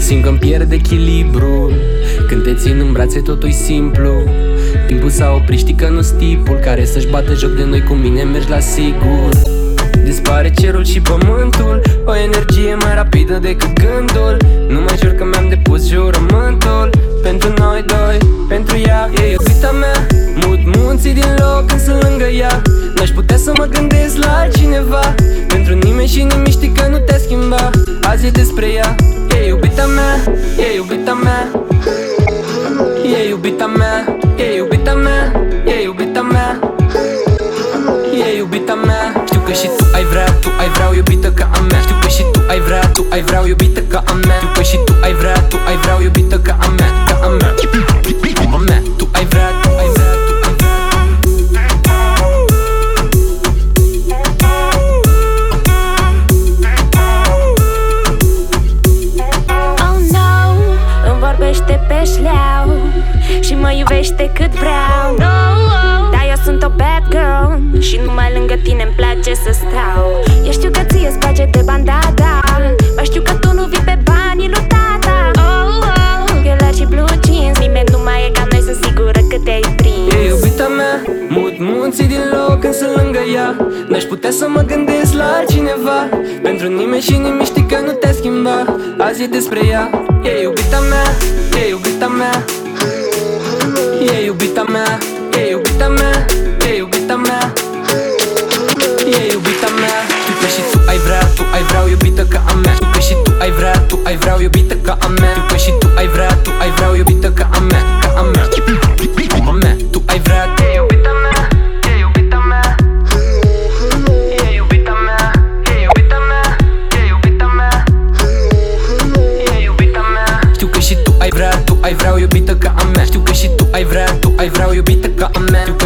Simt că-mi pierd echilibru. Când te țin în brațe totul-i simplu. Timpul s-a oprit, știi că nu-s tipul care să-și bată joc de noi, cu mine mergi la sigur. Dispare cerul și pământul, o energie mai rapidă decât gândul. Nu mai jur că mi-am depus jurământul. Pentru noi doi, pentru ea, e iubita mea. Mut munții din loc când sunt lângă ea. N-aș putea să mă gândesc la altcineva. Pentru nimeni și nimic știi că nu te schimba. Azi e despre ea, e iubita mea, e iubita mea. E iubita mea, e iubita mea, e iubita mea. E iubita mea. Știu că și tu ai vrea, tu ai vrea o iubită ca a mea. Știu că și tu ai vrea, tu ai vrea o iubită ca a mea. Știu că și tu ai vrea, tu ai vrea o iubită ca a mea, ca a mea. A mea, tu ai vrea, tu ai vrea, tu ai vrea. Oh no, îmi vorbește pe șleau și mă iubește cât vreau. Dar eu sunt o bad girl și numai lângă tine-mi place să stau. Eu știu că ție-ți place de bandada, dar știu că tu nu vii pe banii lui tata. Ghelar și blue jeans, nimeni nu mai e ca noi, sunt sigură că te-ai prins. E iubita mea, mut munții din loc când sunt lângă ea. N-aș putea să mă gândesc la altcineva. Pentru nimeni și nimic știi că nu te schimba. Azi e despre ea, e iubita mea, e iubita mea. E iubita mea, e iubita mea, e iubita mea. E iubita mea. Știu că și tu ai vrea, tu ai vrea o iubită ca a mea. Știu că și tu ai vrea, tu ai vrea o iubită ca a mea. Știu că și tu ai vrea, tu ai vrea o iubită ca a mea, ca a mea. A mea, tu ai vrea. E iubita mea, e iubita mea. E iubita mea, e iubita mea, e iubita mea. E iubita mea. Știu că și tu ai vrea, tu ai vrea o iubită ca a mea. Știu că și tu ai vrea, tu ai vrea o iubită ca a mea.